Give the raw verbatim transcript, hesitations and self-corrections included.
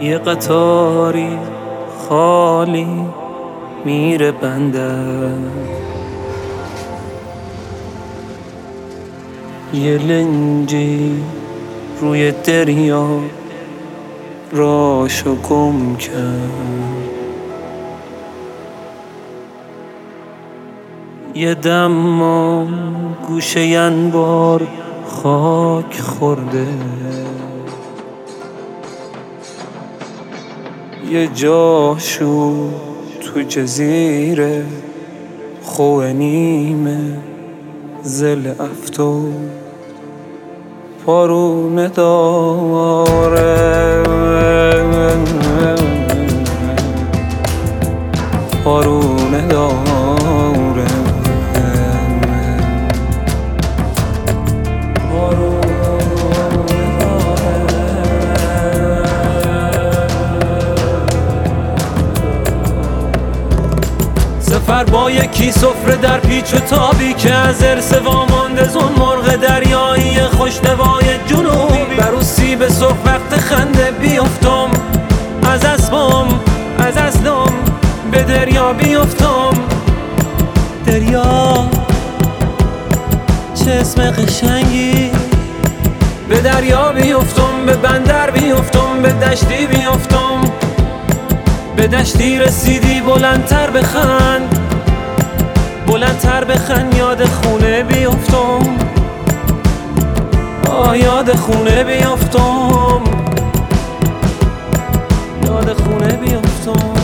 یه قطاری خالی میره بندر، یه لنجی روی دریا راشو گم کرد، یه دم گوشه انبار خاک خورده، یه جاشو تو جزیره خوه نیمه زل افتو پارونه داره، پارونه داره. سفر با یکی سفره در پیچ و تابی که از ارث وامانده زون مرغ دریایی خوشنوای جنوبی، برو سیب سرخ وقت خنده بیفتم از اسبام از اصلم به دریا بیفتم. دریا چه اسم قشنگی، به دریا بیفتم، به بندر بیفتم، به دشتی بیفتم، به دشتی رسیدی بلندتر بخند، بلندتر بخند، یاد خونه بیفتم، آه یاد خونه بیفتم، یاد خونه بیفتم.